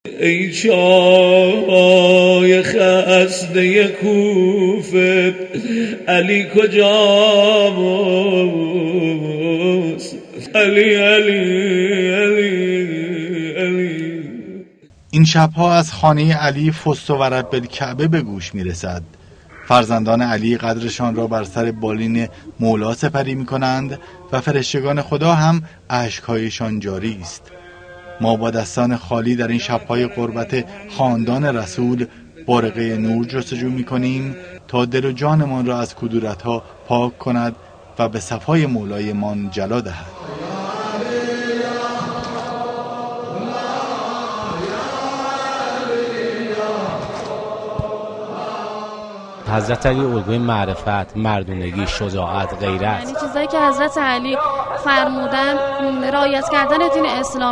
ای چای خسته کوفه علی کجاست؟ علی علی علی علی. این شبها از خانه علی فست و ورب بالکعبه به گوش میرسد. فرزندان علی قدرشان را بر سر بالین مولا سپری می کنند و فرشتگان خدا هم اشکهایشان جاری است. ما با دستان خالی در این شبهای قربت خاندان رسول بارقه نور جستجو می کنیم تا دل و جانمان را از کدورتها پاک کند و به صفای مولایمان جلا دهد. حضرت علی الگوی معرفت، مردونگی، شجاعت، غیرت، یعنی چیزایی که حضرت علی فرمودن رعایت کردن دین اسلام.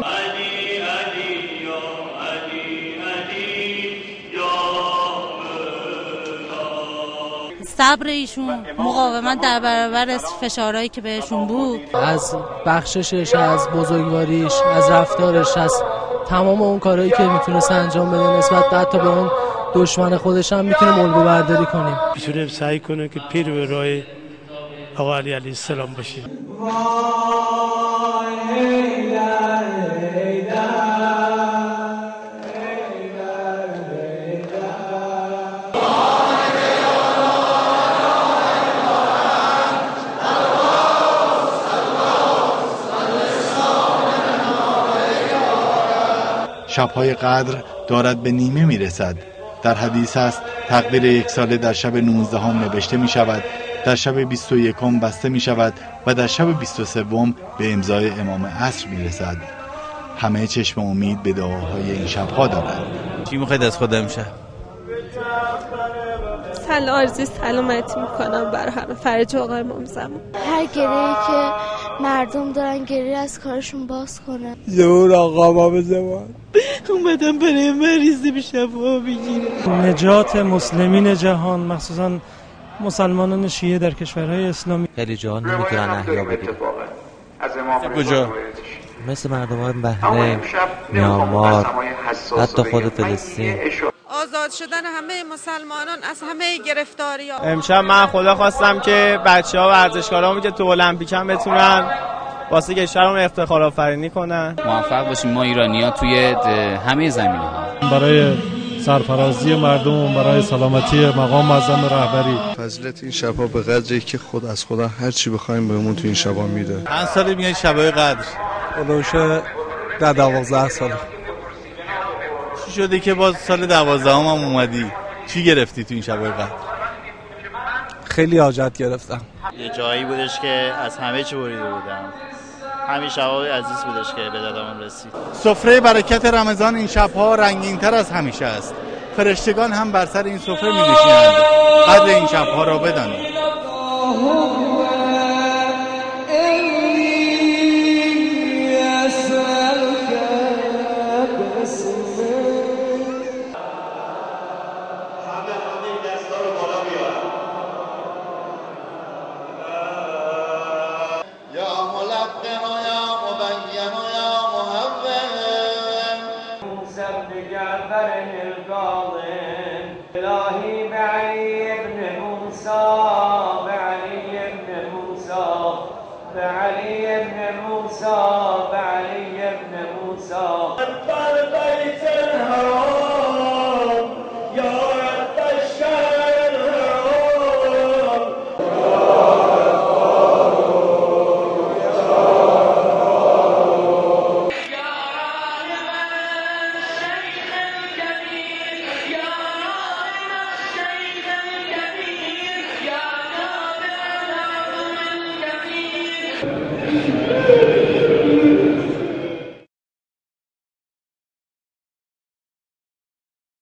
صبر ایشون، مقاومت در برابر فشارهایی که بهشون بود، از بخششش، از بزرگواریش، از رفتارش، از تمام اون کارهایی که میتونست انجام بده نسبت حتی به اون دشمن خودش هم میتونیم الگو برداری کنیم. میتونیم سعی کنیم که پیر به راه آقا علی علیه السلام باشیم. شبهای قدر دارد به نیمه میرسد. در حدیث است تقدیر یک ساله در شب 19 نوشته می شود، در شب 21 بسته می شود و در شب 23 به امضای امام عصر می رسد. همه چشم امید به دعاهای این شبها دارند. چی میخواید از خود امشب؟ آرزوی سلامتی میکنم برای همه، فرج آقای امام زمان. هر گریه‌ای که مردم دارن گریه از کارشون باز کنن. زور آقا امام زمان اومدم برای مریضی به شفا بگیرم. نجات مسلمین جهان، مخصوصا مسلمانان شیعه در کشورهای اسلامی. خیلی جا نمیتونن احیا بگیرن. کجا؟ مثل مردمان بحرین، میانمار، حتی خود فلسطین. آزاد شدن همه مسلمانان از همه گرفتاری‌ها. امشب من خدا خواستم که بچه‌ها و ورزشکارامون که تو المپیک هم بتونن واسه کشورمون افتخار آفرینی کنن. موفق باشیم ما ایرانی‌ها توی همه زمینه‌ها. برای سرفرازی مردم، برای سلامتی مقام معظم رهبری. فضیلت این شب‌ها به قدری که خود از خدا هر چی بخوایم بهمون تو این شب‌ها میده. چند سالی میای شب‌های قدر؟ اولوشه در 12 سال. چی شده که باز سال 12 هم اومدی؟ چی گرفتی تو این شب‌های قدر؟ خیلی حاجت گرفتم. یه جایی بودش که از همه چی بریده بودم. همین شب‌های عزیز بودش که به دادمون رسید. سفره برکت رمضان این شب‌ها رنگین‌تر از همیشه است. فرشتگان هم بر سر این سفره می‌نشینند. قدر این شب‌ها را بدانید. إلهي بعلي ابن موسى بعلي ابن موسى بعلي ابن موسى بعلي ابن موسى أكبر بيت الحرام يا رب الشهر الحرام. Yeah.